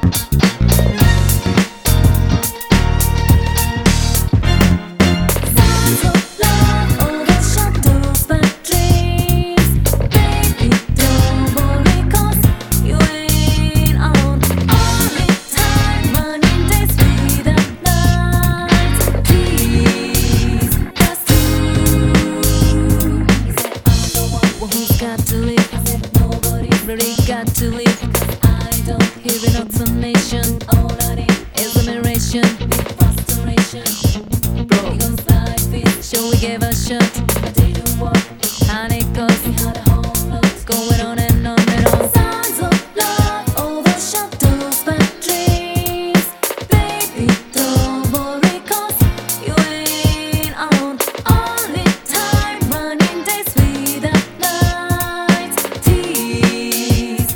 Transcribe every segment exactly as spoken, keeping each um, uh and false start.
Really got to leave. I don't hear an explanation. All I need is admiration, frustration. Broken life is sure we gave a shot. I didn't work, and it goes. We had a whole lot going on and on and on. Sounds of love overshadows bad dreams. Baby, don't worry, 'cause you ain't alone. Only time running days without nights. Tease.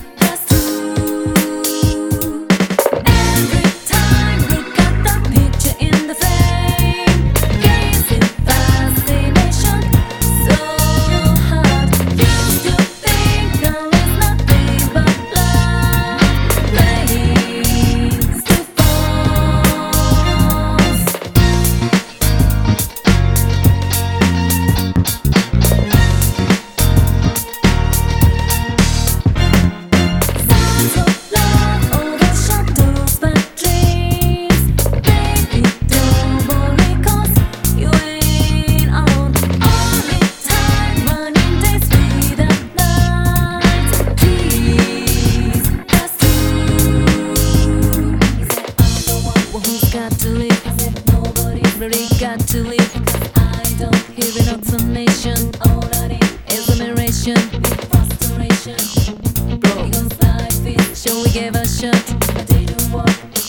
Every time look at the picture in the frame, gazing fascination so hard. Used to think there was nothing but love, place to pause. Sounds of love overshadows bad dreams. Baby, don't worry, 'cause you ain't alone. Only time running days without nights. Please, that's true. He said, I'm the one who's got to leave. I said, nobody's really got to leave. I don't hear an explanation. All I need is admiration, frustration. Broken life is sure we gave a shot. I didn't work.